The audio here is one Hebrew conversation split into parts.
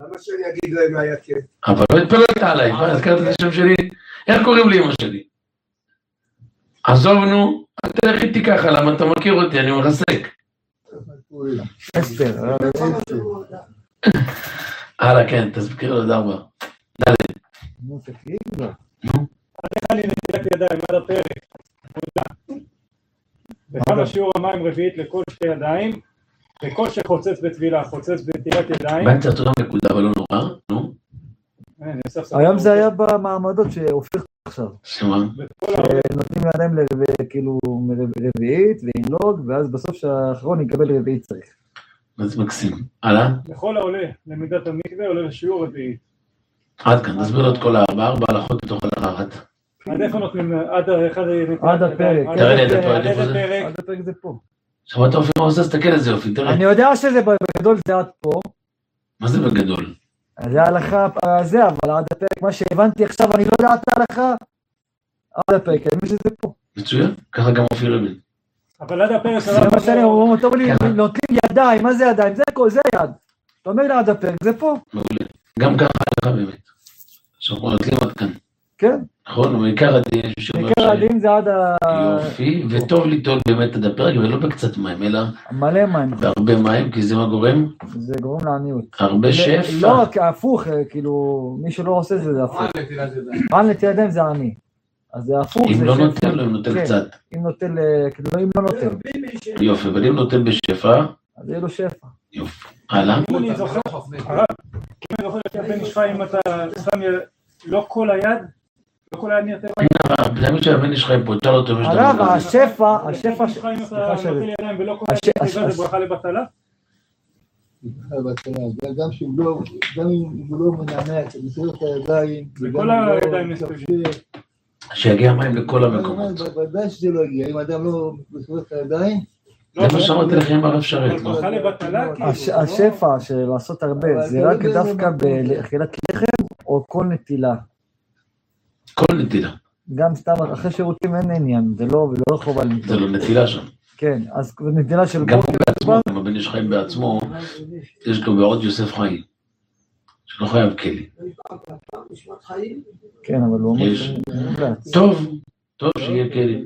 למה שאני אגיד להם היה כן? אבל לא התפללת עליי, מה, הזכרת את השם שלי? איך קוראים לי אמא שלי? עזובנו, אל תלך איתי ככה, למה אתה מכיר אותי, אני מחזק. אסתר, הלאה, כן, תזכיר לו דרבה. דלת. נו, תקליט לו. איך אני נטילת ידיים עד הפרק? וכמה שיעור המים רביעית לכל שתי ידיים, וכל שחוצץ בתבילה, חוצץ בנטילת ידיים. באמצע אותו גם נקודה, אבל לא נורא, נו. היום זה היה במעמדות שהופך עכשיו. שמה? נותנים ידיים כאילו רביעית וינלוג, ואז בסוף שהאחרון יקבל רביעית צריך. זה מקסים. הלאה? לכל העולה למידת המקווה עולה לשיעור רביעית. עד כאן, תסביר לו את כל ארבע הלכות בתוך הלכה אחת. עד איפה נותנים? עד הפרק. תראה לי את הפרק, איפה זה? עד הפרק זה פה. שמעת אופי מה עושה? תסתכל איזה יופי, תראה. אני יודע שזה בגדול זה עד פה. מה זה בגדול? זה ההלכה הזה, אבל עד הפרק, מה שהבנתי עכשיו, אני לא יודע את ההלכה. עד הפרק, אני מבין שזה פה. מצוין, ככה גם אופי רבין. אבל עד הפרק... זה מה שאני אומר, טוב לי, נותנים ידיים, מה זה ידיים? זה הכל, זה יד. אתה אומר לי עד הפרק, זה פה. מעולה. גם ככה הלכה באמת. שאנחנו נוטלים עד כאן. כן. נכון, ומעיקר הדין, עיקר הדין זה עד יופי, וטוב ליטול באמת עד הפרק, ולא בקצת מים, אלא מלא מים. והרבה מים, כי זה מה גורם? זה גורם לעניות. הרבה שפע. לא, הפוך, כאילו, מי שלא עושה זה הפוך. על נטילת ידיים זה עני. אז זה הפוך. אם לא נוטל לו, אם נוטל קצת. אם נוטל, כאילו, אם לא נוטל. יופי, אבל אם נוטל בשפע. אז יהיה לו שפע. יופי. הלאה? אם אני זוכר, הרב, אם אני זוכר לפי הבן נשחי, אם אתה סתם לא כל היד, לא כל היד נראה. הרב, זה מי שהבן נשחי פה, תשאל אותו. הרב, השפע, סליחה שלי. ולא כל היד זה ברכה לבטלה? גם אם הוא לא מנענע, מסיר את הידיים. וכל הידיים מסתובבים. שיגיע מים לכל המקומות. ודאי שזה לא יגיע, אם אדם לא מסיר את הידיים. זה מה שאמרתי לכם הרב שרת. ברכה לבטלה? השפע של לעשות הרבה, זה רק דווקא באכילת לחם או כל נטילה? כל נטילה. גם סתם אחרי שירותים אין עניין, זה לא חובה לנטילה. זה לא נטילה שם. כן, אז נטילה של גם הוא בעצמו, אם הבן איש חיים בעצמו, יש לו בעוד יוסף חיים, שלא חייב כלי. כן, אבל הוא אומר... טוב שיהיה כלי.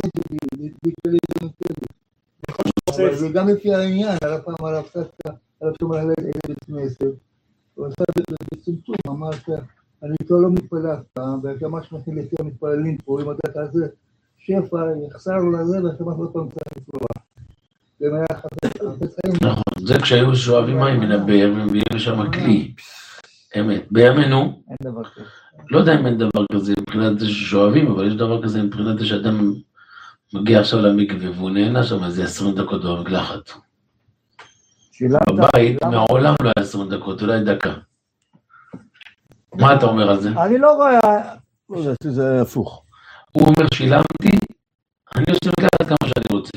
זה גם לפי העניין, על הפעם על הפסקה, על הפעם על הילד בכנסת, הוא עשה בצמצום, אמר אני לא מתפלל אף פעם, וכמה שמתחיל לפי המתפללים פה, אם אתה כזה שפע, יחסר לזה, וכמה עוד פעם צריך לפלוע. נכון, זה כשהיו שואבים מים מן הבאר, ומביאים לשם כלי. אמת. בימינו, אין דבר כזה. לא יודע אם אין דבר כזה מבחינת זה ששואבים, אבל יש דבר כזה מבחינת זה שאדם מגיע עכשיו למקווה, והוא נהנה שם איזה 20 דקות במקלחת. בבית מעולם לא היה 20 דקות, אולי דקה. מה אתה אומר על זה? אני לא רואה... לא יודע, זה הפוך. הוא אומר, שילמתי, אני עושה מקלחת כמה שאני רוצה.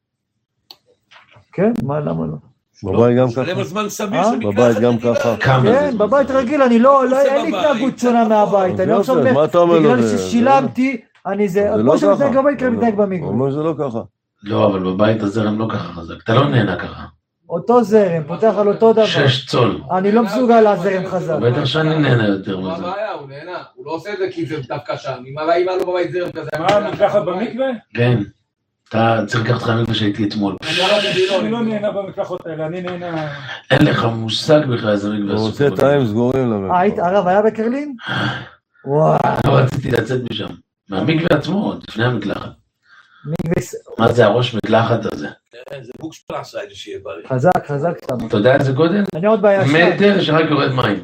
כן, מה, למה לא? בבית גם ככה. שלם הזמן סביר בבית גם ככה. כן, בבית רגיל, אני לא, אין לי התנהגות שונה מהבית. אני עכשיו אומר, בגלל ששילמתי, אני זה... כמו שמתנהג בבית, כאן מתנהג במקווה. הוא אומר שזה לא ככה. לא, אבל בבית הזרם לא ככה חזק. אתה לא נהנה ככה. אותו זרם, פותח על אותו דבר. 6 צול. אני לא מסוגל להזרם חזק. בטח שאני נהנה יותר מה מזה. הבעיה? הוא נהנה. הוא לא עושה את זה כי זה דווקא שם. אם היה לו בבית זרם כזה... מה, מקלחת במקווה? כן. אתה צריך לקחת לך מקווה שהייתי אתמול. אני לא נהנה במקלחות האלה, אני נהנה... אין לך מושג בכלל איזה מקווה. הוא רוצה תאים סגורים למקווה. הרב היה בקרלין? וואו. לא רציתי לצאת משם. מהמקווה עצמו, לפני המקלחת. מה זה הראש מקלחת הזה? זה בוקס פלאס הייתי שיהיה בריא. חזק שם. אתה יודע איזה גודל? אני עוד בישן. מטר שרק יורד מים.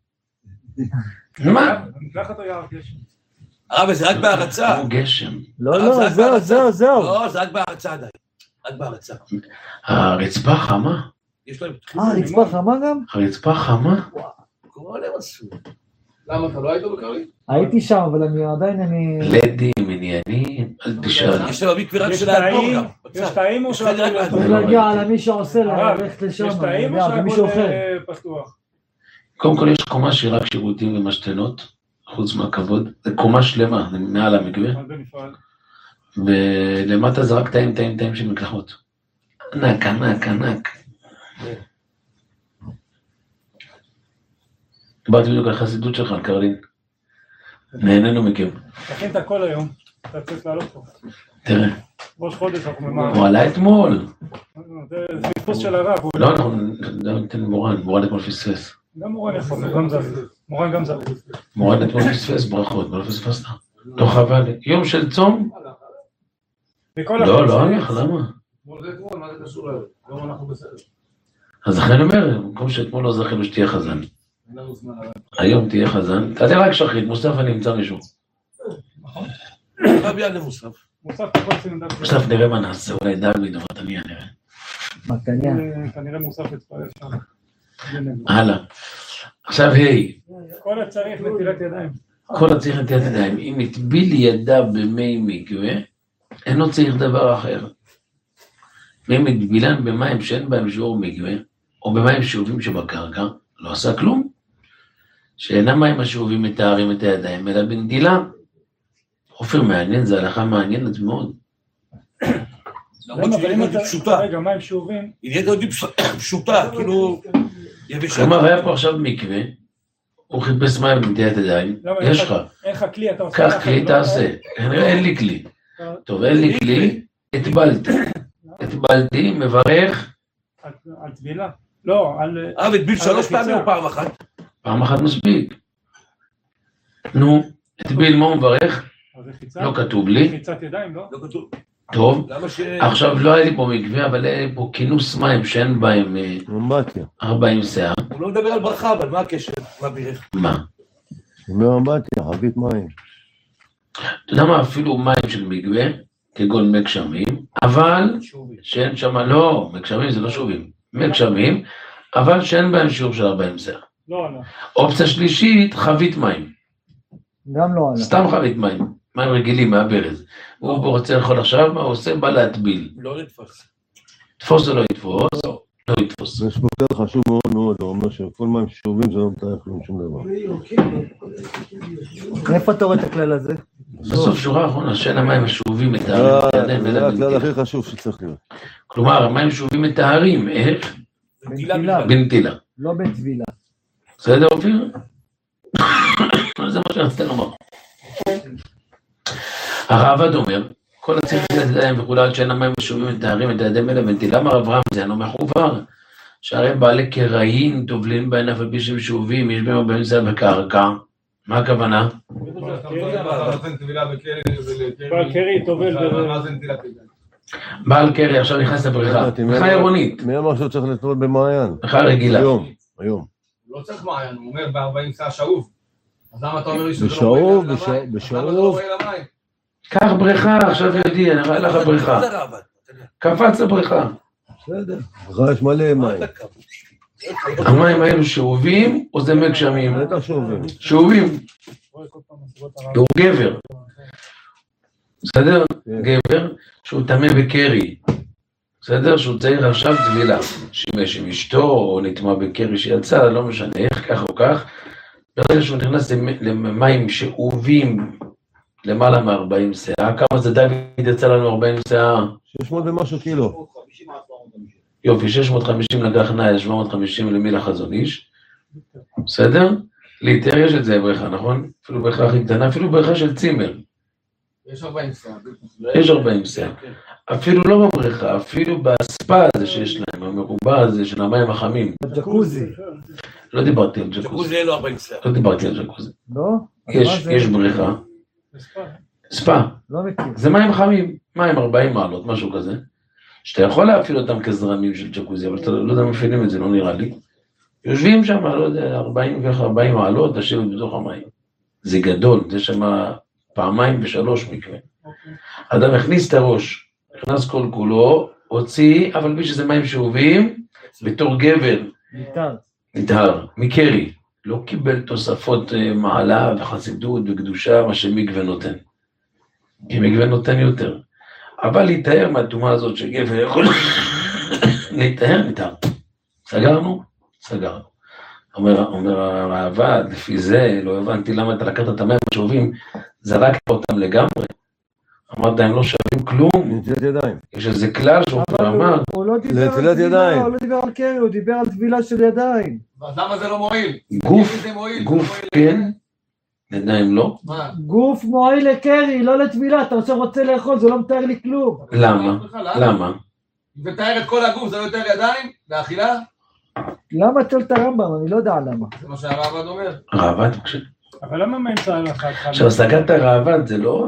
מה? במקלחת או יער גשם? הרב, זה רק בהרצה. הוא גשם. לא, זהו. לא, זה רק בהרצה עדיין. רק בהרצה. הרצפה חמה? יש להם... רצפה חמה גם? הרצפה חמה? כל הם עשו. למה, אתה לא היית בקרלין? הייתי שם, אבל עדיין אני... לדים, עניינים, אל תשאל. יש להם המקווה רק של האדמו"ר גם. יש טעים או צריך להגיע על מי שעושה ללכת לשם. יש טעים או שהכל פתוח? קודם כל יש קומה שהיא רק שירותים ומשתנות, חוץ מהכבוד. זה קומה שלמה, מעל המקווה. ולמטה זה רק טעים של מקלחות. ענק. דיברתי בדיוק על החסידות שלך, על קרלין. נהנינו מכם. תכין את הכל היום, אתה צריך לעלות פה. תראה. ראש חודש אנחנו ממהר. הוא עלה אתמול. זה פספוס של הרב. לא, אנחנו ניתן מורן אתמול פספס. גם מורן יכול, גם זז. מורן גם זז. מורן אתמול פספס, ברכות, לא פספסת. לא חבל. יום של צום? לא, לא הולך, למה? מה זה קשור לזה? היום אנחנו בסדר. אז לכן אני אומר, במקום שאתמול לא זכינו שתהיה חזן. היום תהיה חזן. תעלה רק שחרית, מוסף אני אמצא מישהו. נכון. מה ביד למוסף? מוסף נראה מה נעשה, אולי דוד או מתניה נראה. מתניה. כנראה מוסף יתפעל שם. הלאה. עכשיו היי. כל הצריך נטילת ידיים. כל הצריך נטילת ידיים. אם יטביל ידיו במי מקווה, אינו צריך דבר אחר. ואם יטבילן במים שאין בהם שיעור מקווה, או במים שאובים שבקרקע, לא עשה כלום. שאינם מים השאובים מתארים את הידיים, אלא בנטילה. אופר מעניין, זה הלכה מעניינת מאוד. למרות שהיא נהיית פשוטה. רגע, מים שאובים. היא נהיית פשוטה, כאילו... כלומר, היה פה עכשיו מקווה, הוא חיפש מים בנטילת ידיים, יש לך. אין לך כלי, אתה עושה... קח כלי, תעשה. אין לי כלי. טוב, אין לי כלי, הטבלתי, מברך. על טבילה? לא, על... וטביל 3 פעמים או פעם אחת? פעם אחת מספיק. נו, הטביל מה הוא מברך? לא כתוב לי. חיצת ידיים, לא? לא כתוב. טוב, עכשיו לא היה לי פה מקווה, אבל היה לי פה כינוס מים שאין בהם 40 שעה. הוא לא מדבר על ברכה, אבל מה הקשר? מה בירך? מה? מאמבטיה, חבית מים. אתה יודע מה, אפילו מים של מקווה, כגון מי גשמים, אבל שאין שם, לא, מי גשמים זה לא שובים, מי גשמים, אבל שאין בהם שיעור של 40 שעה. לא, לא. אופציה שלישית, חבית מים. גם לא עלה. סתם חבית מים, מים רגילים מהברז. הוא רוצה לאכול עכשיו, מה הוא עושה? בא להטביל. לא לתפוס. תפוס או לא יתפוס? לא יתפוס. יש פה כלל חשוב מאוד מאוד, הוא אומר שכל מים ששובים זה לא מתאר כלום שום דבר. איפה אתה רואה את הכלל הזה? בסוף שורה האחרונה, שאין המים השאובים מתארים את הידיים. זה הכלל הכי חשוב שצריך להיות. כלומר, המים השאובים מתארים, איך? בנטילה. בנטילה. לא בטבילה. בסדר, אופיר? זה מה שרציתי לומר. הרעב"ד אומר, כל הצריך את הידיים וכולי עד שאין המים השאובים מתארים את הידיים האלה בנטילה, מר אברהם זה אינו מחובר, שהרי בעלי קרעים טובלים בהן אף על פי שהם שאובים, יש בהם 40 שעה בקרקע. מה הכוונה? בעל קרי טובל. בעל קרי עכשיו נכנס לבריכה, בריכה עירונית. מי אמר שהוא צריך לטבול במעיין? בריכה רגילה. היום. לא צריך מעיין, הוא אומר ב-40 שעה שאוב. אז למה אתה אומר לי שזה לא בשאוב, רואה למים? בשאוב. למה זה לא רואה למים? קח בריכה, עכשיו יודעי, אני רואה לך בריכה. קפץ לבריכה. בסדר. בריכה יש מלא מים. המים האלו שאובים, או זה מי גשמים? בטח שאובים. שאובים. הוא גבר. בסדר? גבר שהוא טמא בקרי. בסדר? שהוא צריך עכשיו טבילה. שימש עם אשתו, או נטמא בקרי שיצא, לא משנה איך, כך או כך. ברגע שהוא נכנס למים שאובים למעלה מ-40 שעה, כמה זה דוד יצא לנו 40 שעה? 600 ומשהו קילו. יופי, 650 לקח נאי, 750 למי לחזון איש. בסדר? ליטר יש את זה בריכה, נכון? אפילו בריכה הכי קטנה, אפילו בריכה של צימר. יש 40 שעה. יש 40 שעה. אפילו לא בבריכה, אפילו בספה הזה שיש להם, המרובע הזה של המים החמים. ג'קוזי. לא דיברתי על ג'קוזי. ג'קוזי אין לו 40 שעה. לא דיברתי על ג'קוזי. לא? יש בריכה. ספה. לא מכיר. זה מים חמים, מים 40 מעלות, משהו כזה. שאתה יכול להפעיל אותם כזרמים של ג'קוזי, אבל אתה לא יודע מפעילים את זה, לא נראה לי. יושבים שם, לא יודע, 40 מעלות, לשבת בתוך המים. זה גדול, זה שם פעמיים ושלוש מקווה. אדם הכניס את הראש, נכנס כל כולו, הוציא, אבל מי שזה מים שאובים, בתור גבר, נטהר, מקרי, לא קיבל תוספות מעלה וחסידות וקדושה, מה שמקווה נותן. כי מקווה נותן יותר. אבל להתאר מהתאומה הזאת שגבר יכול להתאר, נטהר. סגרנו? סגרנו. אומר הרעב"ד, לפי זה, לא הבנתי למה אתה לקחת את המים השאובים, זרקת אותם לגמרי. אמרת, הם לא שווים כלום. נטילת ידיים. יש איזה כלל שהוא אמר. הוא לא דיבר על נטילת טבילה, ידיים. הוא לא דיבר על קרי, הוא דיבר על טבילה של ידיים. אז למה זה לא מועיל? גוף כן, ידיים לא. מה? גוף מועיל לקרי, לא לטבילה, אתה עכשיו רוצה לאכול, זה לא מתאר לי כלום. למה? ותאר את כל הגוף, זה לא יותר ידיים? לאכילה? למה תל את הרמב"ם? אני לא יודע למה. זה מה שהרעב"ד אומר. רעב"ד, בבקשה. אבל למה מאמצע ההלכה? עכשיו, השגת הרעב"ד זה לא...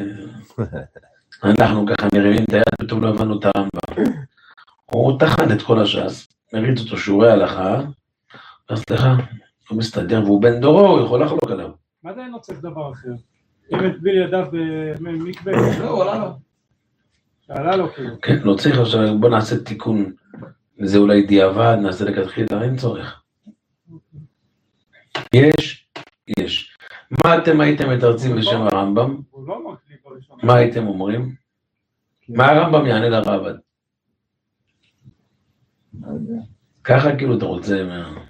אנחנו ככה מרימים את היד, פתאום לא הבנו את הרמב"ם. הוא תחן את כל הש"ס, מריץ אותו שיעורי הלכה, אז סליחה, הוא מסתדר, והוא בן דורו, הוא יכול לחלוק עליו. מה זה אין לו צריך דבר אחר? אם הטביל ידיו במקווה, זהו, עלה לו. שעלה לו כאילו. כן, לא צריך עכשיו, בוא נעשה תיקון. זה אולי דיעבד, נעשה לכתחילה, אין צורך. יש. מה אתם הייתם מתרצים בשם הרמב"ם? הוא לא אמר כלי בראשון. מה הייתם אומרים? מה הרמב"ם יענה לרעב"ד? ככה כאילו אתה רוצה...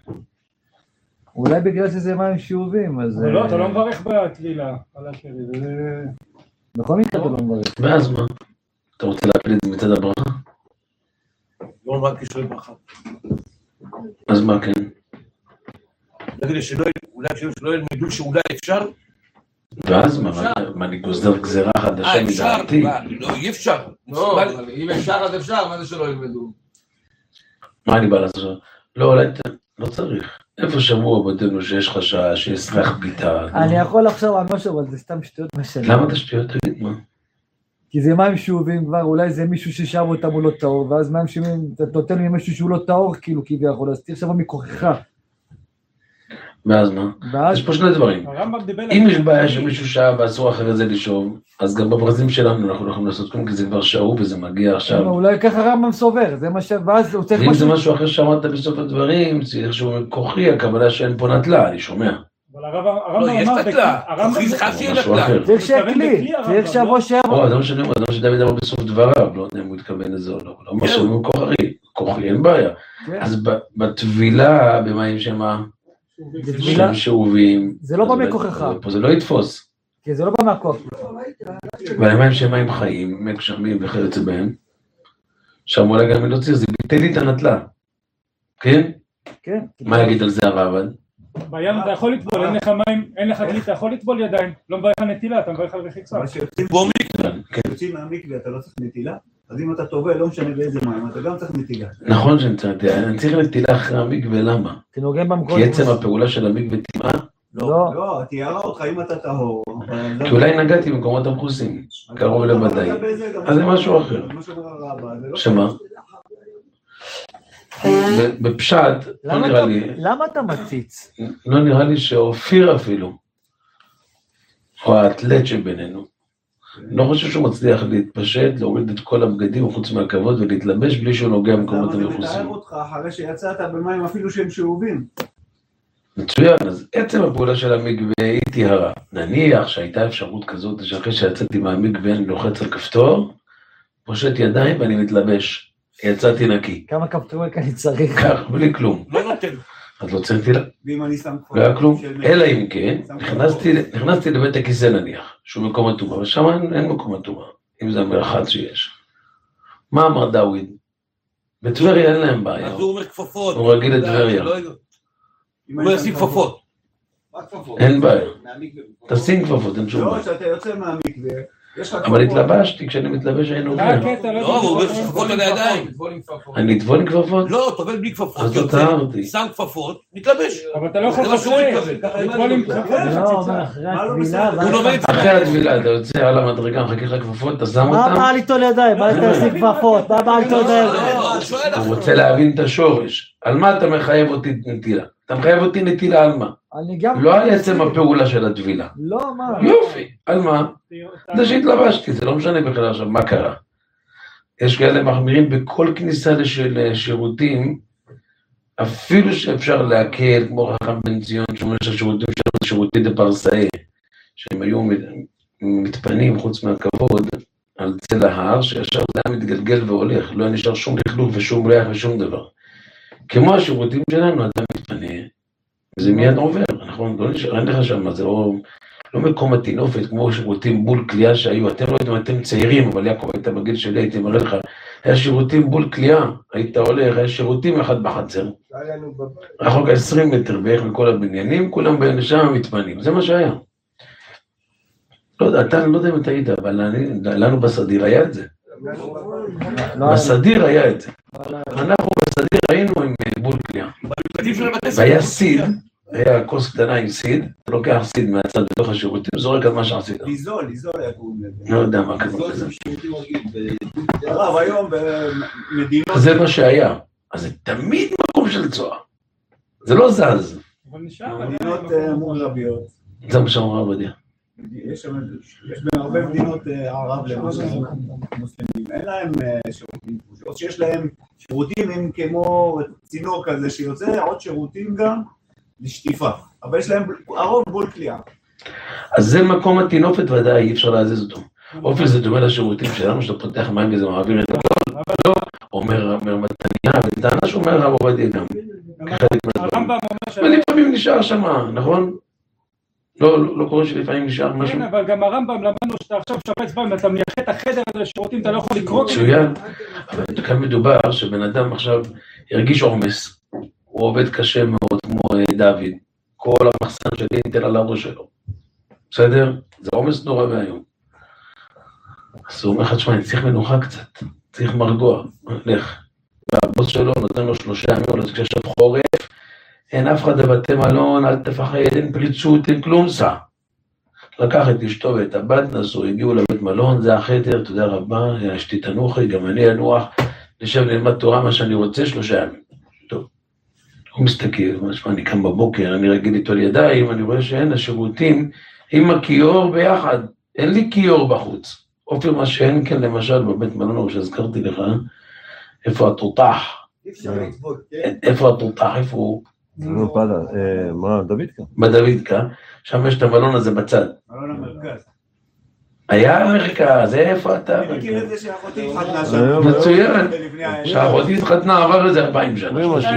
אולי בגלל שזה מים שאובים, אז... אבל לא, אתה לא מברך בטבילה על הקרי. בכל מקרה אתה לא מברך. ואז מה? אתה רוצה להפיל את זה מצד הברכה? לא רק כשאולי ברכה. אז מה כן? נגיד לי שאולי שלא ילמדו שאולי אפשר? ואז מה, אני גוזר גזירה חדשה מדעתי? לא, אי אפשר. לא, אבל אם אפשר אז אפשר, מה זה שלא ילמדו? מה אני בא לעשות? לא, אולי לא צריך. איפה שמעו רבותינו שיש חשש, שיש סרח ביטה? אני יכול לחשוב על משהו, אבל זה סתם שטויות מה שאני... למה אתה שטויות? תגיד מה? כי זה מים שאובים כבר, אולי זה מישהו ששם אותם הוא לא טהור, ואז מים שאובים, אתה נותן לי משהו שהוא לא טהור, כאילו כביכול, אז תראה שם מכוחך. ואז מה? יש פה שני דברים. אם יש בעיה שמישהו שעה ואסור אחרי זה לישוב, אז גם בברזים שלנו אנחנו לא יכולים לעשות כלום, כי זה כבר שעו וזה מגיע עכשיו. אולי ככה רמב"ם סובר, זה מה ש... ואז הוא צריך... ואם זה משהו אחר שאמרת בסוף הדברים, צריך שהוא כוחי, הכוונה שאין פה נטלה, אני שומע. אבל הרמב"ם יש נטלה, כוחי זה חשי נטלה. צריך שכלי, צריך שבוא שיבוא. זה מה שאני אומר, זה מה שדוד אמר בסוף דבריו, לא יודע אם הוא התכוון לזה או לא, לא מה שאומרים כוחי, אין בעיה. אז בטבילה, במים שמה, שהם שאובים, זה לא בא מכוחך. פה זה לא יתפוס. כי זה לא בא מהכוח. והמים שהם מים חיים, מי גשמים וכיוצא בהם, שם אולי גם לא צריך, זה ביטל לי את הנטלה. כן? כן. מה יגיד על זה הרעב"ד? בים אתה יכול לטבול, אין לך מים, אין לך כלי, אתה יכול לטבול ידיים, לא מברך על נטילה, אתה מברך על רחיצה. אבל כשיוצאים מהמקווה אתה לא צריך נטילה, אז אם אתה טובל, לא משנה באיזה מים, אתה גם צריך נטילה. נכון שאני צריך נטילה אחרי המקווה, למה? כי עצם הפעולה של המקווה טמאה? לא, תיארה אותך אם אתה טהור. כי אולי נגעתי במקומות המכוסים, קרוב למדי. אז זה משהו אחר. שמה? בפשט, לא נראה לי... למה אתה מציץ? לא נראה לי שאופיר אפילו, או האתלט שבינינו, לא חושב שהוא מצליח להתפשט, להוריד את כל הבגדים חוץ מהכבוד ולהתלבש בלי שהוא נוגע במקומות המכוסים. למה זה מתאר אותך אחרי שיצאת במים אפילו שהם שאובים? מצוין, אז עצם הפעולה של המקווה היא טהרה. נניח שהייתה אפשרות כזאת שאחרי שיצאתי מהמקווה אני לוחץ על כפתור, פושט ידיים ואני מתלבש. יצאתי נקי. כמה כפתורים אני צריך? כך, בלי כלום. לא נותן. אז לא צריך תילה. ואם אני שם לא היה כלום. אלא אם כן, נכנסתי לבית הכיסא נניח, שהוא מקום הטומאה, אבל שם אין מקום הטומאה, אם זה המרחץ שיש. מה אמר דוד? בטבריה אין להם בעיה. אז הוא אומר כפפות. הוא רגיל לטבריה. הוא לא ישים כפפות. אין בעיה. תשים כפפות, אין שום בעיה. לא, שאתה יוצא מהמקווה, אבל התלבשתי, כשאני מתלבש אין נוגע. לא, הוא אומר כפפות על הידיים. אני אטבול עם כפפות? לא, טובל בלי כפפות. אז לא טהרתי. שם כפפות, מתלבש. אבל אתה לא יכול לטבול עם כפפות. לא, אחרי הטבילה. אחרי הטבילה, אתה יוצא על המדרגה, מחכה לך כפפות, אתה שם אותם? מה בא ליטול ידיים? מה אתה עושה כפפות? מה בא ליטול ידיים? הוא רוצה להבין את השורש. על מה אתה מחייב אותי נטילה? אתה מחייב אותי נטילה על מה? לא על עצם הפעולה של הטבילה. לא, מה? יופי, על מה? זה שהתלבשתי, זה לא משנה בכלל עכשיו, מה קרה? יש כאלה מחמירים בכל כניסה לשירותים, אפילו שאפשר להקל, כמו חכם בן ציון, שאומר שהשירותים שלנו זה שירותי דפרסאי, שהם היו מתפנים חוץ מהכבוד על צל ההר, שישר זה היה מתגלגל והולך, לא היה נשאר שום לכלוך ושום ריח ושום דבר. כמו השירותים שלנו, אתה מתפנה, וזה מיד עובר, נכון? לא נשאר, אין לך שם, זה לא... לא מקום הטינופת, כמו שירותים בול קליעה שהיו, אתם לא יודעים, אתם צעירים, אבל יעקב היית בגיל שלי, הייתי מראה לך, היה שירותים בול קליעה, היית הולך, היה שירותים אחד בחצר, רחוק 20 מטר בערך מכל הבניינים, כולם שם מתפנים, זה מה שהיה. לא יודע, אתה לא יודע אם אתה היית, אבל לנו בסדיר היה את זה. בסדיר היה את זה. אנחנו בסדיר היינו עם בול קליעה. והיה סיד, היה כוס קטנה עם סיד, אתה לוקח סיד מהצד בתוך השירותים, זורק על מה שעשית. ליזול היה קוראים לזה. לא יודע מה קוראים לזה. הרב, היום במדינות... זה מה שהיה. אז זה תמיד מקום של צועה. זה לא זז. מדינות מוגרביות. זה מה שאמר עבדיה. יש בהרבה מדינות ערב למשל, מוסלמים, אין להם שירותים, או שיש להם שירותים הם כמו צינור כזה שיוצא עוד שירותים גם לשטיפה, אבל יש להם הרוב בול קליעה. אז זה מקום הטינופת ודאי, אי אפשר להזיז אותו. אופן זה דומה לשירותים שלנו, שאתה פותח מים וזה מעביר את הכל, לא, אומר מתניה, וטענה שאומר רב עובדיה גם, כחלק מהדברים. ולפעמים נשאר שמה, נכון? לא קורה שלפעמים נשאר משהו. כן, אבל גם הרמב"ם למדנו שאתה עכשיו שפץ בהם, אתה מייחד את החדר הזה לשירותים, אתה לא יכול לקרוא. מצוין, אבל כאן מדובר שבן אדם עכשיו ירגיש עומס, הוא עובד קשה מאוד כמו דוד, כל המחסן שלי ניתן על הראש שלו, בסדר? זה עומס נורא והיום. אז הוא אומר לך, תשמע, אני צריך מנוחה קצת, צריך מרגוע, לך. והבוס שלו נותן לו 3 ימים, כשעכשיו חורף, אין אף אחד בבתי מלון, אל תפחד, אין פריצות, אין כלום סע. לקח את אשתו ואת הבת, נסו, הגיעו לבית מלון, זה החדר, תודה רבה, אשתי תנוחי, גם אני אנוח, נשב ללמד תורה מה שאני רוצה, 3 ימים. טוב, הוא מסתכל, משמע, אני קם בבוקר, אני רגיל איתו לידיים, אני רואה שאין השירותים עם הכיור ביחד, אין לי כיור בחוץ. אופיר מה שאין כן, למשל, בבית מלון, שהזכרתי לך, איפה התותח? איפה התותח? איפה הוא? מה, דוידקה? בדוידקה, שם יש את המלון הזה בצד. מלון המרכז. היה המרכז, איפה אתה? אני מכיר את זה שאחותי התחתנה שם. מצוין, שאחותי התחתנה עבר איזה 40 שנה.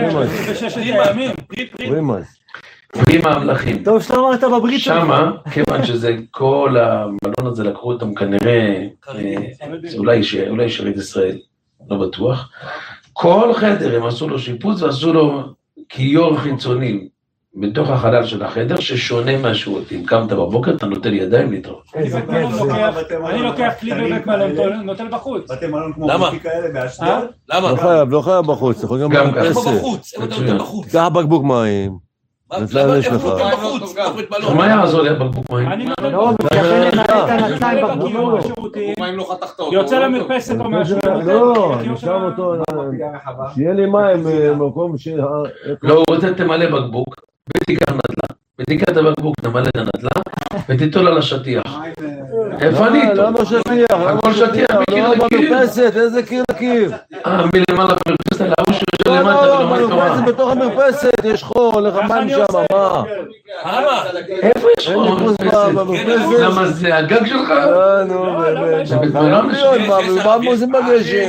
רימס. פרים המלכים. טוב, שאתה אמרת בברית. שמה, כיוון שזה כל המלון הזה לקחו אותם כנראה, אולי שרת ישראל, לא בטוח. כל חדר הם עשו לו שיפוץ ועשו לו כיור חיצוני בתוך החלל של החדר ששונה מהשירותים. קמת בבוקר, אתה נוטל ידיים להתראות. אני לוקח כלי בבית מלון, נוטל בחוץ. בתי מלון כמו בוטי כאלה באשדוד? למה? לא חייב בחוץ, אתה יכול גם בחוץ. איפה אתה נותן בחוץ? קח בקבוק מים. איפה אתה נותן בחוץ? מה יעזור לי בקבוק מים? אני נותן לא, מתכוון לנהל את הנתיים בקבוק. מים לא חתכת אותו. יוצא למרפסת או משהו. לא, נשאר אותו, שיהיה לי מים במקום ש... לא, הוא רוצה תמלא בקבוק, ותיקח נטלה, ותיקח את הבקבוק, תמלא את הנטלה, ותיטול על השטיח. איפה אני איתו? למה שטיח? הכל שטיח מקיר לא, לקיר. במרפסת, איזה קיר לקיר? מלמעלה במרפסת, להוא שיושב למטה ולומד תורה. במרפסת, בתוך המרפסת, יש חול, איך המים שם, מה? איפה יש אין לי כוס במרפסת. למה זה הגג שלך? נו, באמת. זה בית מלון? מה עושים בגשם?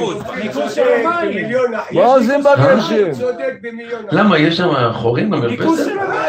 מה עושים בגשם? למה, יש שם חורים במרפסת?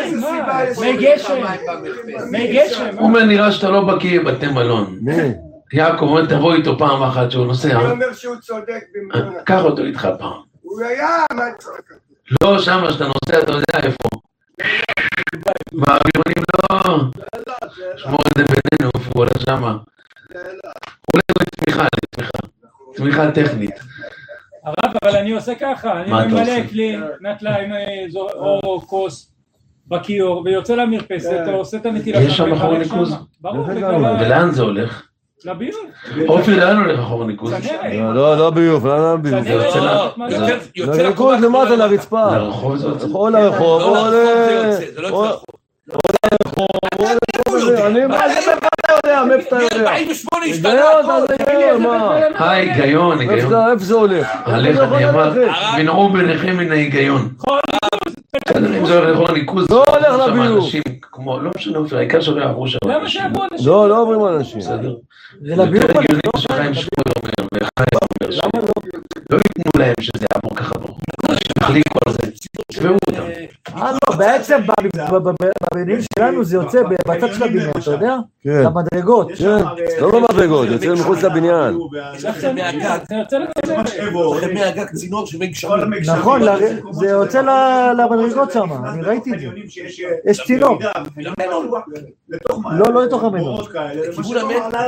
מי גשם. הוא אומר, נראה שאתה לא בקיא בבתי מלון. יעקב, אומר, תבוא איתו פעם אחת שהוא נוסע. אני אומר שהוא צודק במיליון. קח אותו איתך פעם. הוא היה, מה צודק? לא, שמה, שאתה נוסע, אתה יודע איפה. באווירונים לא. שמור את זה בינינו, איפה הוא הולך שמה. הוא הולך לתמיכה טכנית. הרב, אבל אני עושה ככה, אני ממלא כלי, נטלה או כוס בכיור, ויוצא למרפסת, עושה את הנטילה. יש שם אחור ניקוז? ברור. ולאן זה הולך? לביוב. אופי, לאן הולך אחור ניקוז? לא ביוב, לאן ביוב? יוצא לניקוז למטה לרצפה. לרחוב זה יוצא? או לרחוב, או אני, מה זה מאיפה אתה יודע? מאיפה אתה יודע? 48 ההיגיון. איפה זה הולך? הלך נאמר, מנעו ביניכם מן ההיגיון. אם זה הולך לניקוז, לא הולך לביוב. לא משנה, העיקר שלא יעברו שם אנשים. לא עוברים אנשים. בסדר? זה לביוב. יותר הגיוני שחיים שמואל אומר, וחיים אומר, לא ייתנו להם שזה יעבור ככה ברור. שיחליקו על זה, צבעו אותם. לא, בעצם בבניינים שלנו זה יוצא בצד של הבניין, אתה יודע? כן. למדרגות. כן, לא במדרגות, יוצא מחוץ לבניין. זה יוצא מהגג צינור שמי גשמים. נכון, זה יוצא למדרגות שם, אני ראיתי את זה. יש צינור. לא לתוך המנור. כיוון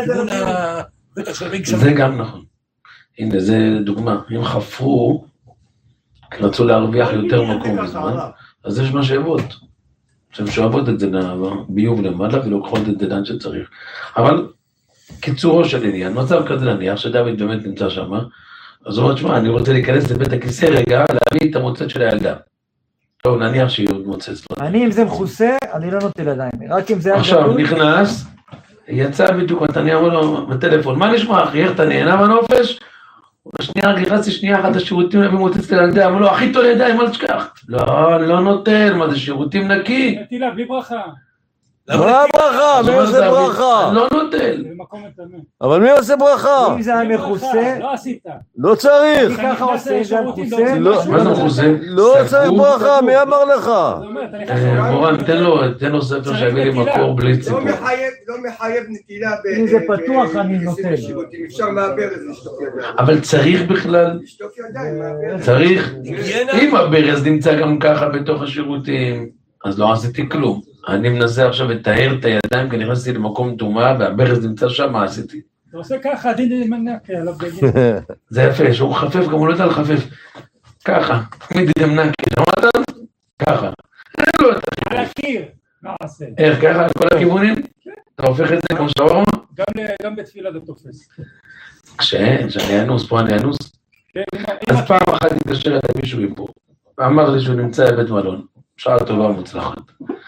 בטח של מי גשמים. זה גם נכון. הנה, זה דוגמה. אם חפרו, רצו להרוויח יותר מקום בזמן, אז יש משאבות. שהן שואבות את זה ביוב למעלה ולוקחות את זה לאן שצריך. אבל קיצורו של עניין, מצב כזה נניח שדוד באמת נמצא שם, אז הוא אומר, תשמע, אני רוצה להיכנס לבית הכיסא רגע, להביא את המוצאת של הילדה. טוב, נניח שהיא עוד מוצאת. אני, אם זה מכוסה, אני לא נוטל ידיים. רק אם זה... עכשיו, נכנס, יצא בדיוק, נתניה אומר לו בטלפון, מה נשמע אחי, איך אתה נהנה בנופש? בשנייה נכנסתי שנייה אחת השירותים ומוצצתי לילדה, אמר לו, הכי טוב ידיים, אל תשכח. לא, אני לא נוטל, מה זה שירותים נקי? נטילה, בלי ברכה. מה ברכה? מי עושה ברכה? לא נוטל. אבל מי עושה ברכה? אם זה היה מכוסה, לא עשית. לא צריך. ככה עושה, זה מכוסה. מה זה מכוסה? לא צריך ברכה, מי אמר לך? מורן, תן לו ספר שיביא לי מקור בלי ציפור. לא מחייב נטילה. אם זה פתוח אני נוטל. אפשר מהברז לשטוף ידיים. אבל צריך בכלל? לשטוף ידיים מהברז. צריך. אם הברז נמצא גם ככה בתוך השירותים, אז לא עשיתי כלום. אני מנסה עכשיו לתאר את הידיים, כי נכנסתי למקום טומאה, והברז נמצא שם, מה עשיתי? אתה עושה ככה, דין מנקה עליו דגים. זה יפה, שהוא חפף, גם הוא לא יודע לחפף. ככה, תמיד דמנקה, שמעת? ככה. על הקיר, מה עושה? איך, ככה, על כל הכיוונים? אתה הופך את זה כמו שווארמה? גם בתפילה זה תופס. כשאני אנוס, פה אני אנוס. אז פעם אחת התקשר אליי מישהו מפה, ואמר לי שהוא נמצא בבית מלון, שעה טובה מוצלחת.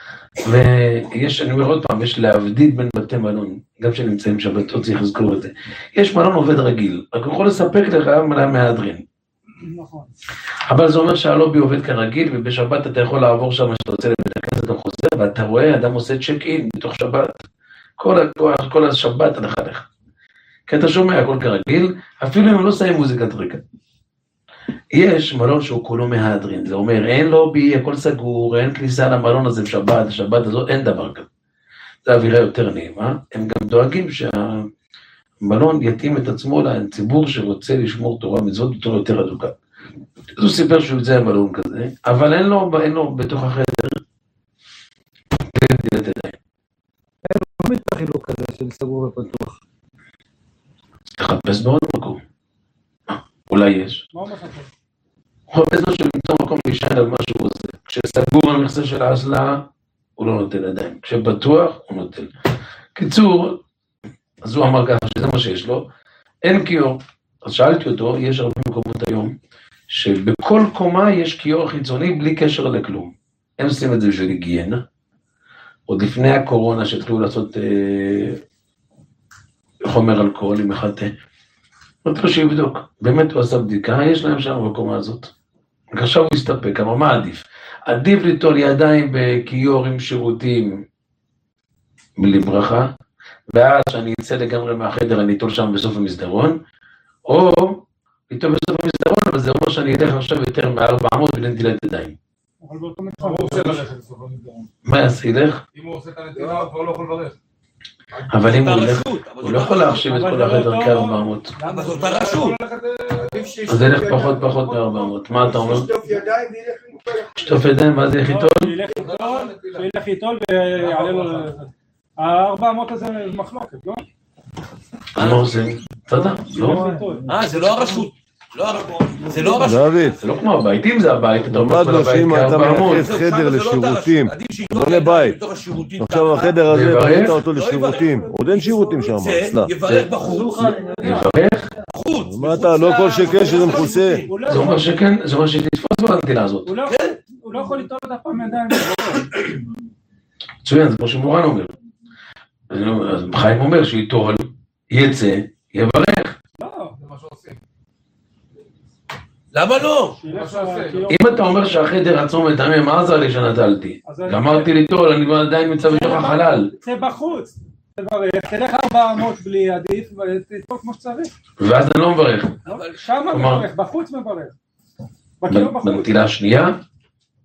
ויש, אני אומר עוד פעם, יש להבדיל בין בתי מלון, גם שנמצאים שבתות צריך לזכור את זה. יש מלון עובד רגיל, רק הוא יכול לספק לך מהדרין. נכון. אבל זה אומר שהלובי עובד כרגיל, ובשבת אתה יכול לעבור שם שאתה רוצה לבית הכנסת, אתה חוזר, ואתה רואה אדם עושה צ'ק אין בתוך שבת. כל השבת אתה לחלך. כי אתה שומע הכל כרגיל, אפילו אם לא שמים מוזיקת רקע. יש מלון שהוא כולו מהדרין, זה אומר אין לובי, הכל סגור, אין כניסה למלון הזה בשבת הזאת, אין דבר כזה. זה אווירה יותר נעימה, הם גם דואגים שהמלון יתאים את עצמו לציבור שרוצה לשמור תורה מצוות בצורה יותר אדוקה. אז הוא סיפר שהוא יוצא מלון כזה, אבל אין לו בתוך החדר, אין לא מתחילו כזה של סגור ופתוח. תחפש בעוד מקום. אולי יש. מה הוא מחפש? הוא מחפש לו שלמצוא מקום להישען על מה שהוא עושה. כשסגור המכסה של האסלה, הוא לא נוטל ידיים. כשבטוח, הוא נוטל. קיצור, אז הוא אמר ככה שזה מה שיש לו. אין כיור. אז שאלתי אותו, יש הרבה מקומות היום, שבכל קומה יש כיור חיצוני בלי קשר לכלום. הם עושים את זה בשביל היגיינה. עוד לפני הקורונה שהתחילו לעשות חומר אלכוהול עם אחד תה. אמרתי לו שיבדוק, באמת הוא עשה בדיקה, יש להם שם בקומה הזאת. עכשיו הוא הסתפק, אבל מה עדיף? עדיף ליטול ידיים בכיור עם שירותים בלי ברכה, ואז שאני אצא לגמרי מהחדר, אני אטול שם בסוף המסדרון, או ליטול בסוף המסדרון, אבל זה אומר שאני אלך עכשיו יותר מ-400 ולנטילת ידיים. אבל באותו מצב הוא עושה ללכת בסוף המסדרון. מה יעשה, ילך? אם הוא עושה את הנטילה, הוא כבר לא יכול לברך. אבל אם הוא הולך, הוא לא יכול להחשיב את כל החדר כ-400. אבל זאת הרשות. אז ילך פחות מ-400. מה אתה אומר? שטוף ידיים, ואז ילך איתו? שילך איתו ויעלה לו... ה-400 הזה מחלוקת, לא? מה עושים? אתה יודע, לא? זה לא הרשות. זה לא הרשות. דוד. זה לא כמו הבית, אם זה הבית, אתה אומר כל הבית שאם אתה כ-400. מייחס חדר לשירותים, לא לבית. עכשיו החדר הזה, בנית אותו לשירותים. עוד אין שירותים שם, אצלה. יברך בחוץ. יברך? בחוץ. מה אתה, לא כל שכן שזה מכוסה. זה אומר שכן, זה אומר שתתפוס בנטילה הזאת. הוא לא יכול לטול את הפעם ידיים. מצוין, זה כמו שמורן אומר. אז חיים אומר שיטול, יצא, יברך. לא. זה מה שעושים. למה לא? אם אתה אומר שהחדר עצמו מטמא, מה עזר לי שנטלתי? גמרתי ליטול, אני עדיין מצא בתוך החלל. זה בחוץ. תלך 400 בלי עדיף, ותטול כמו שצריך. ואז אני לא מברך. שם מברך, בחוץ מברך. בנטילה השנייה?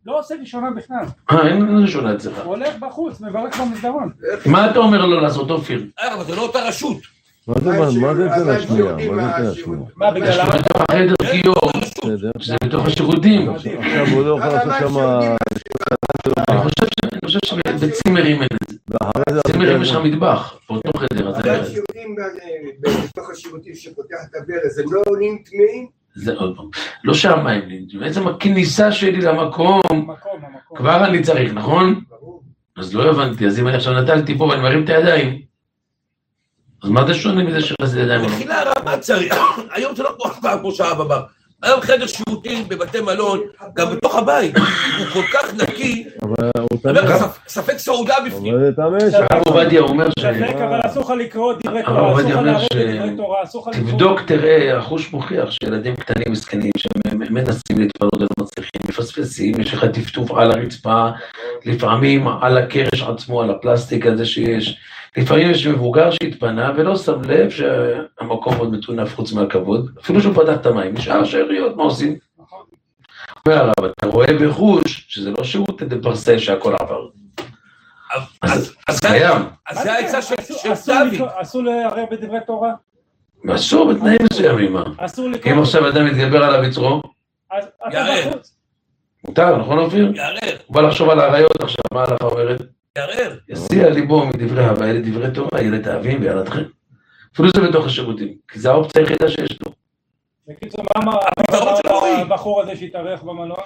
לא עושה ראשונה בכלל. אין ראשונה אצלך. הוא הולך בחוץ, מברך במסדרון. מה אתה אומר לו לעשות, אופיר? אבל זה לא אותה רשות. מה זה אצל השנייה? מה זה אצל השנייה? מה, בגלל יש בתוך החדר כיור, שזה בתוך השירותים. עכשיו הוא לא יכול לעשות שם... אני חושב שבצימרים אין את זה. בצימרים יש לך מטבח, באותו חדר. אבל שירותים בתוך השירותים שפותח את הברז, הם לא עולים טמאים? זה עוד פעם. לא שהמים, בעצם הכניסה שלי למקום, כבר אני צריך, נכון? אז לא הבנתי, אז אם אני עכשיו נטלתי פה ואני מרים את הידיים, אז מה זה שונה מזה שרסי ידיים או לא? מחילה רמה צריך, היום זה לא כמו שעה בבר. היום חדר שירותים בבתי מלון, גם בתוך הבית, הוא כל כך נקי, ספק סעודה בפנים. הרב עובדיה אומר ספק, אבל אסור לך לקרוא דברי תורה, אסור לך להראות דברי תורה, אסור לך לקרוא. תבדוק, תראה, החוש מוכיח שילדים קטנים מסכנים, שהם מנסים להתפנות ולא מצליחים, מפספסים, יש לך טפטוף על הרצפה, לפעמים על הקרש עצמו, על הפלסטיק הזה שיש, לפעמים יש מבוגר שהתפנה ולא שם לב שהמקום עוד מטונף חוץ מהכבוד, אפילו שהוא פתח את המים, נשאר שאריות, מה עושים? אומר הרב, אתה רואה בחוש שזה לא שירות דפרסה שהכל עבר. אז קיים. אז זה העצה של דוד. אסור לערב בדברי תורה? אסור בתנאים מסוימים. אם עכשיו אדם מתגבר עליו יצרו, יערער. מותר, נכון אופיר? יערער. הוא בא לחשוב על העריות עכשיו, מה הלכה אומרת? יערער. יסיע ליבו מדברי הווה אלה דברי תורה, יהיה לתאבים וילדכם. אפילו זה בתוך השירותים, כי זה האופציה היחידה שיש לו. בקיצור, מה הבחור הזה שהתארח במלון?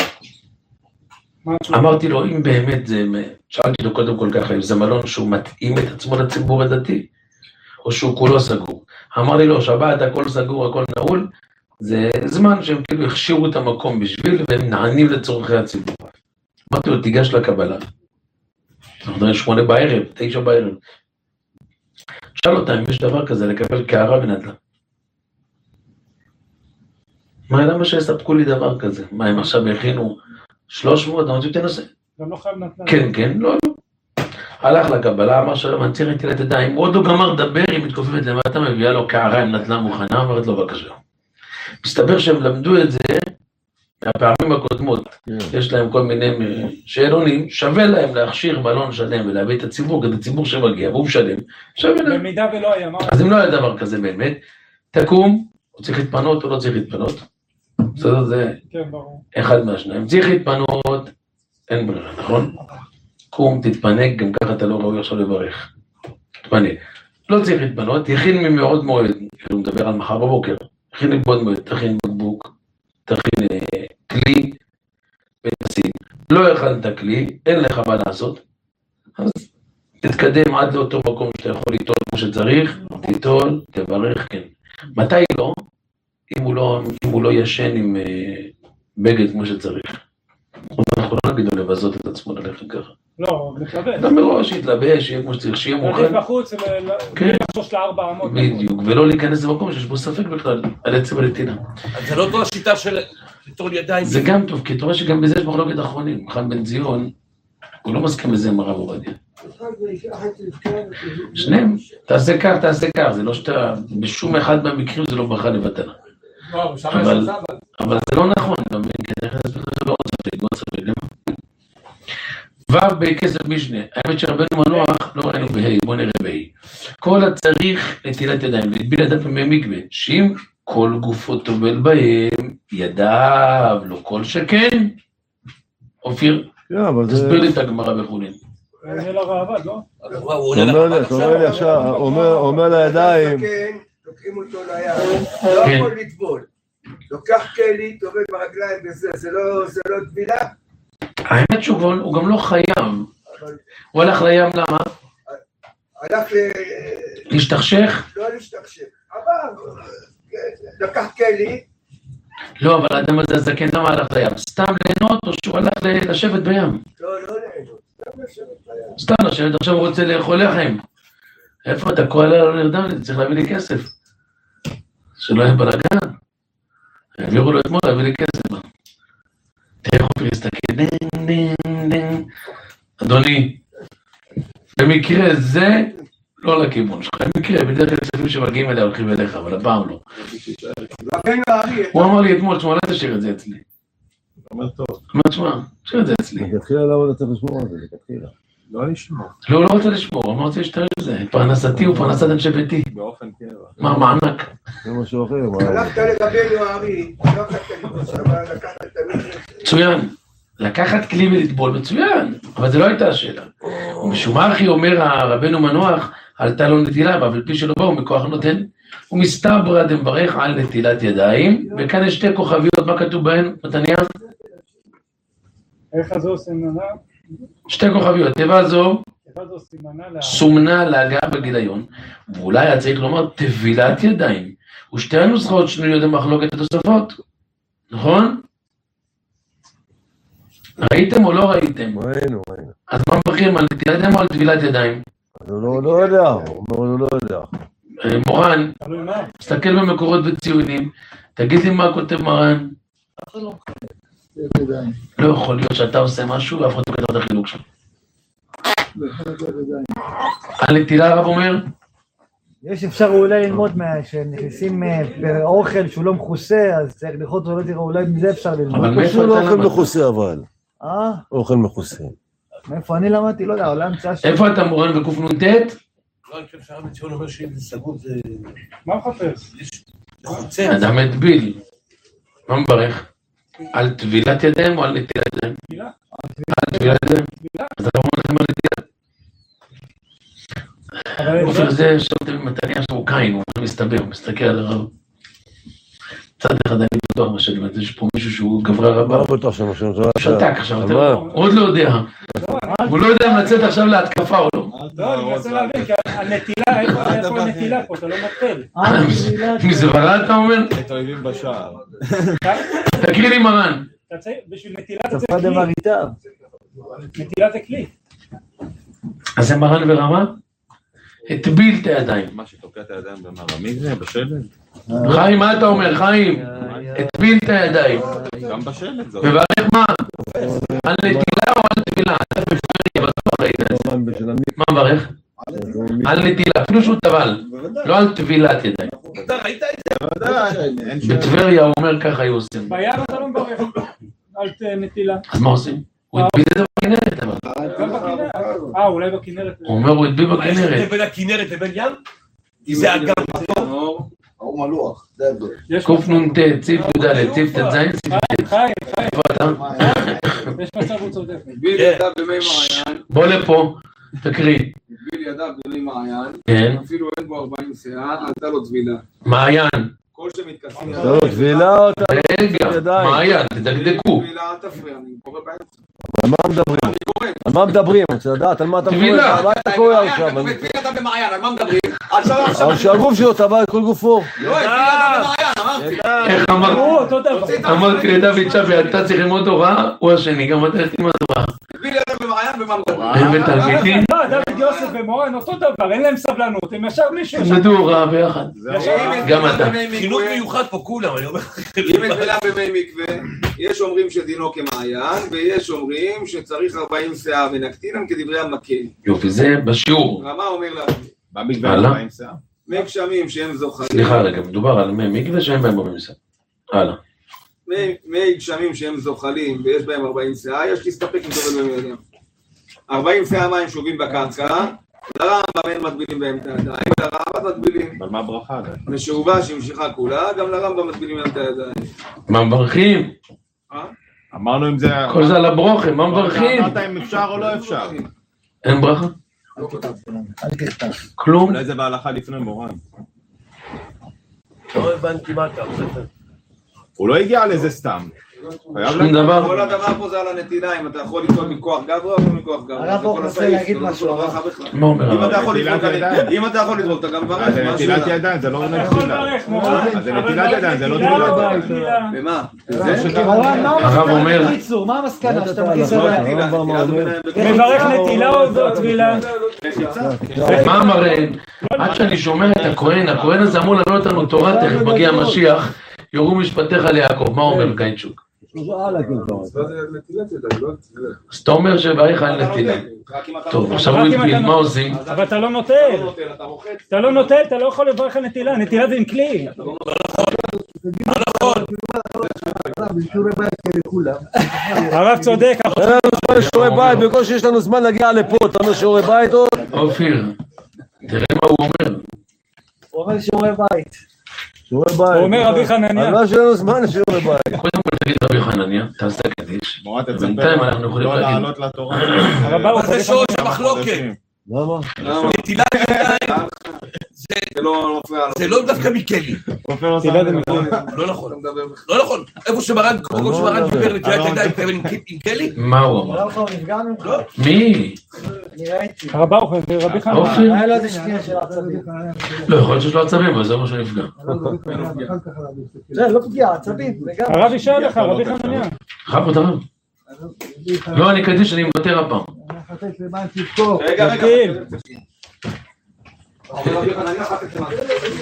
אמרתי לו, אם באמת זה, שאלתי לו קודם כל ככה, אם זה מלון שהוא מתאים את עצמו לציבור הדתי, או שהוא כולו סגור. אמר לי לא, שבת, הכל סגור, הכל נעול, זה זמן שהם כאילו הכשירו את המקום בשביל, והם נענים לצורכי הציבור. אמרתי לו, תיגש לקבלה. אנחנו מדברים 8 בערב, 9 בערב. שאל אותה אם יש דבר כזה לקבל קערה ונדלה. מה, למה שיספקו לי דבר כזה? מה, הם עכשיו הכינו 300, אמרתי, תנסה. גם לא חייב נתנה. כן, כן, לא. הלך לקבלה, אמר שלום, אני צריך את הידיים, הוא עוד לא גמר לדבר, היא מתכופפת למטה, מביאה לו קערה עם נטלה מוכנה, אמרת לו בבקשה. מסתבר שהם למדו את זה מהפעמים הקודמות, יש להם כל מיני שאלונים, שווה להם להכשיר מלון שלם ולהביא את הציבור, כדי ציבור שמגיע, והוא משלם, שווה להם. במידה ולא היה, אז אם לא היה דבר כזה באמת, תקום, הוא צריך להתפנות או לא צריך להתפנות, בסדר, זה אחד מהשניים, צריך להתפנות, אין ברירה, נכון? קום, תתפנק, גם ככה אתה לא ראוי עכשיו לברך, תתפנק, לא צריך להתפנות, יכין ממאוד מועד, הוא מדבר על מחר בבוקר, יכין מבעוד מועד, תכין בקבוק, תכין כלי, ותשים, לא יכנת כלי, אין לך מה לעשות, אז תתקדם עד לאותו מקום שאתה יכול ליטול כמו שצריך, תיטול, תברך, כן. מתי לא? אם הוא לא ישן עם בגד כמו שצריך. אנחנו לא נגיד לו לבזות את עצמו ללכת ככה. לא, מתלבש. גם מראש יתלבש, יהיה כמו שצריך, שיהיה מוכן. עדיף בחוץ, לחשוש ל4 אמות. בדיוק, ולא להיכנס למקום שיש בו ספק בכלל, על עצם הנתינה. אז זה לא אותו השיטה של ליטול ידיים. זה גם טוב, כי אתה רואה שגם בזה יש מחלוקת אחרונים. חיים בן ציון, הוא לא מסכים לזה עם הרב עובדיה. שניהם, תעשה כך, זה לא שאתה, בשום אחד מהמקרים זה לא ברכה לבטלה. אבל זה לא נכון, גם מאוד ספק. בכסף משנה, האמת שרבנו מנוח, לא ראינו בהי, בוא נראה בהי. כל הצריך נטילת ידיים, והטביל ידיו במקווה, שאם כל גופו טובל בהם, ידיו, לא כל שכן. אופיר, תסביר לי את הגמרא בחולין. זה לא רעבד, לא? אומר לידיים. לוקחים אותו לים, לא יכול לטבול. לוקח כלי, טובל ברגליים וזה, זה לא טבילה? האמת שהוא גם לא חייב. הוא הלך לים למה? הלך להשתכשך? לא להשתכשך. אבל לקח כלי. לא, אבל האדם הזה הזקן למה הלך לים? סתם ליהנות או שהוא הלך לשבת בים? לא ליהנות, סתם לשבת בים. סתם לשבת, עכשיו הוא רוצה לאכול לחם. איפה אתה כהלה לא נרדם לי? צריך להביא לי כסף. שלא יהיה בלגן. העבירו לו אתמול להביא לי כסף. תראה חופר יסתכל, דן. אדוני, במקרה זה לא לכיוון שלך. במקרה, בדרך כלל כספים שמגיעים אליה הולכים אליך, אבל הפעם לא. הוא אמר לי אתמול, תשמע, לא תשאיר את זה אצלי. אומר טוב. אומר, תשמע, תשאיר את זה אצלי. לכתחילה למה אתה צריך לשמור על זה, לכתחילה. לא לשמור. לא רוצה לשמור, אמרתי שתראה את זה. פרנסתי ופרנסת אנשי ביתי. באופן קבע. מה, מענק? זה משהו אחר. הלכת לגבי יוארי, לא לקחת את המקרה. מצוין. לקחת כלי ולטבול, מצוין. אבל זה לא הייתה השאלה. ומשום מה אחי אומר הרבנו מנוח, עלתה לו נטילה, אבל פי שלא באו מכוח נותן. ומסתברא דמברך על נטילת ידיים, וכאן יש שתי כוכביות, מה כתוב בהן, מתניה? איך הזו סימנה? שתי כוכביות, תיבה זו סומנה להגעה בגיליון, ואולי היה צריך לומר טבילת ידיים, ושתי הנוסחאות שנויות במחלוקת התוספות, נכון? ראיתם או לא ראיתם? ראינו. אז מה מברכים, על נטילת ידיים או על טבילת ידיים? הוא לא יודע, הוא לא יודע. מורן, תסתכל במקורות וציונים, תגיד לי מה כותב מרן. לא יכול להיות שאתה עושה משהו ואף אחד לא כתב את החילוק שם. על נטילה הרב אומר? יש אפשר אולי ללמוד שנכנסים באוכל שהוא לא מכוסה, אז צריך ללכות ולא תראה, אולי מזה אפשר ללמוד. אבל מאיפה אתה אוכל מכוסה אבל? אוכל מכוסה. מאיפה אני למדתי? לא יודע, עולם צעה איפה אתה מורן בקוף נ"ט? לא, אני חושב שהרב ציון אומר שאם זה סגור זה... מה מחפש? זה חוצה. אדם מטביל. מה מברך? על טבילת ידיים או על נטילת ידיים? על טבילת ידיים. אז אתה אומר לכם על נטילת. באופן זה שומתם מתניה שהוא קין, הוא מסתבר, הוא מסתכל על הרב. צד אחד אני בטוח מה שאני אומר, יש פה מישהו שהוא גברי רבה. לא בטוח שאני שתק עכשיו, הוא עוד לא יודע. הוא לא יודע אם לצאת עכשיו להתקפה או לא. לא, אני מנסה להבין, כי הנטילה, איפה הנטילה פה, אתה לא נטל. מזברה אתה אומר? את אויבים בשער. תקריא לי מרן. בשביל נטילה זה כלי. נטילה זה כלי. אז זה מרן ורמה? הטביל את הידיים. מה שתוקע את הידיים במרמי זה בשלד? חיים, מה אתה אומר? חיים, הטביל את הידיים. גם בשלד. ובערך מה? על נטילה או על טבילה? אתה בפריה בטוח ראית את זה. מה מברך? על נטילה, אפילו שהוא טבל, לא על טבילת ידיים. אתה ראית את זה? בטבריה הוא אומר ככה היו עושים. בים אתה לא מברך על נטילה. אז מה עושים? הוא הטביל את זה בכנרת, אבל. גם בכנרת. אולי בכנרת. הוא אומר הוא הטביל בכנרת. מה יש בין הכנרת לבין ים? זה אגם טוב. הוא מלוח. קוף נ"ט, ציף י"ד, ציף ט"ז, ציף ט"ט. חיים. איפה אתה? יש מצב הוא צודק. ביל ידיו במי מעיין. בוא לפה, תקריא. ביל ידיו במי מעיין. כן. אפילו אין בו 40 שיער, עלתה לו טבילה. מעיין. כל שמתכסים... אתה לא טבילה או אתה לא רגע, מעיין, תדקדקו. טבילה, אל תפריע, אני קורא באמצע. על מה מדברים? על מה מדברים? אני רוצה לדעת על מה אתה קורא? על מה אתה קורא עכשיו? ביל ידיו במעיין, על מה מדברים? אבל שהגוף שלו טבע את כל גופו. לא, ביל ידיו במעיין, אמרתי. איך אמרתי לדוד שבי, אתה צריך ללמוד תורה, הוא השני, גם אתה צריך ללמוד תורה. ביל ידיו במעיין ומה מדברים? הם בתלמידים? לא, דוד יוסף ומורן אותו דבר, אין להם סבלנות, הם ישר מישהו. תלמדו הוראה ביחד. גם אתה. חינוך מיוחד פה כולם, אני אומר. אם מטבילה במי מקווה, יש אומרים שדינו כמעיין, ויש אומרים שצריך 40 שיער ונקטינם כדברי המקל. יופי, זה בשיעור. רמה אומר לה, במקווה 40 שיער. מי גשמים שהם זוכרים. סליחה רגע, מדובר על מי מקווה שאין בהם 40 שיער. הלאה. מי גשמים שהם זוחלים ויש בהם 40 שיער, יש להסתפק עם טובל במי ידיים. 40 שיער מים שובים בקרקע, לרמב"ם אין מטבילים בהם את הידיים, לרמב"ם מטבילים. אבל מה ברכה? משאובה שהמשיכה כולה, גם לרמב"ם מטבילים בהם את הידיים. מה מברכים? אמרנו אם זה... כל זה על הברוכים, מה מברכים? אמרת אם אפשר או לא אפשר. אין ברכה? כלום? אולי זה בהלכה לפני מורן. לא הבנתי מה אתה עושה. הוא לא הגיע לזה סתם. שום דבר. כל הדבר פה זה על הנתינה, אם אתה יכול לטבול מכוח גברא או מכוח גברא. הרב פה רוצה להגיד משהו. מה אומר? אם אתה יכול לטבול, אתה גם מברך. זה נטילת ידיים, זה לא נטילת. זה נטילת ידיים, זה לא נטילת. ומה? הרב אומר... מה המסקנה שאתה מכניס עליי? מברך נטילה או טבילה? מה מראה? עד שאני שומע את הכהן הזה אמור ללמוד אותנו תורה, תכף מגיע המשיח, יורו משפטיך ליעקב. מה אומר קיינצ'וק? אז אתה אומר שבעיך אין נטילה. טוב, עכשיו הוא התפיל, מה עושים? אבל אתה לא נוטל. אתה לא נוטל, אתה לא יכול לברך על נטילה. נטילה זה עם כלי. שיעורי בית לכולם. הרב צודק. אין לנו זמן לשיעורי בית, בקושי יש לנו זמן להגיע לפה, אתה אומר שיעורי בית עוד? אופיר, תראה מה הוא אומר. הוא אומר שיעורי בית. שיעורי בית. הוא אומר רבי חנניה. אבל יש לנו זמן לשיעורי בית. קודם כל תגיד רבי חנניה, תעשה קדיש. בינתיים אנחנו יכולים להגיד. לעלות לתורה. אבל זה שורש המחלוקת. למה? נטילת ידיים זה לא דווקא מקלי. לא נכון. לא נכון. איפה שמרן דיבר נטילת ידיים עם קלי? מה הוא אמר? מי? אני ראיתי. הרב ברוך, רבי חנניה. אופיר? היה לו איזה שנייה של עצבים. לא, יכול להיות שיש לו עצבים, אבל זה מה שנפגע. זה לא פגיעה, עצבים. הרב ישאל לך, רבי חנניה. חפות הרב. לא, אני קדיש, אני מוותר הפעם. רגע.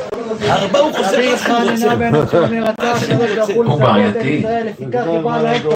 ארבע הוא חוזר רבי חנניה בן עוצר נרצה שלוש דחול הוא בעייתי. לפיכך היא באה לעת